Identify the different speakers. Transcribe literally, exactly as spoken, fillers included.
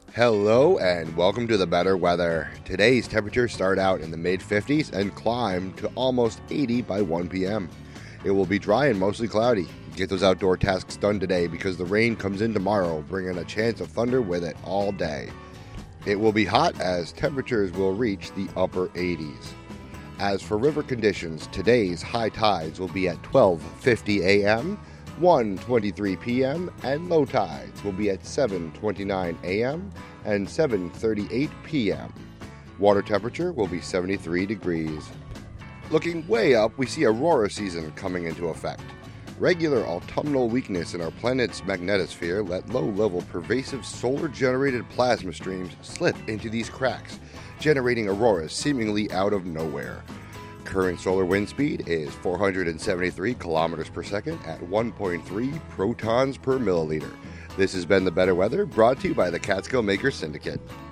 Speaker 1: Hello and welcome to the better weather. Today's temperatures start out in the mid fifties and climb to almost eighty by one p.m. It will be dry and mostly cloudy. Get those outdoor tasks done today because the rain comes in tomorrow, bringing a chance of thunder with it all day. It will be hot as temperatures will reach the upper eighties. As for river conditions, today's high tides will be at twelve fifty a.m., one twenty-three p.m. and low tides will be at seven twenty-nine a.m. and seven thirty-eight p.m. Water temperature will be seventy-three degrees. Looking way up, we see aurora season coming into effect. Regular autumnal weakness in our planet's magnetosphere let low-level pervasive solar-generated plasma streams slip into these cracks, generating auroras seemingly out of nowhere. Current solar wind speed is four hundred seventy-three kilometers per second at one point three protons per milliliter. This has been the Better Weather, brought to you by the Catskill Maker Syndicate.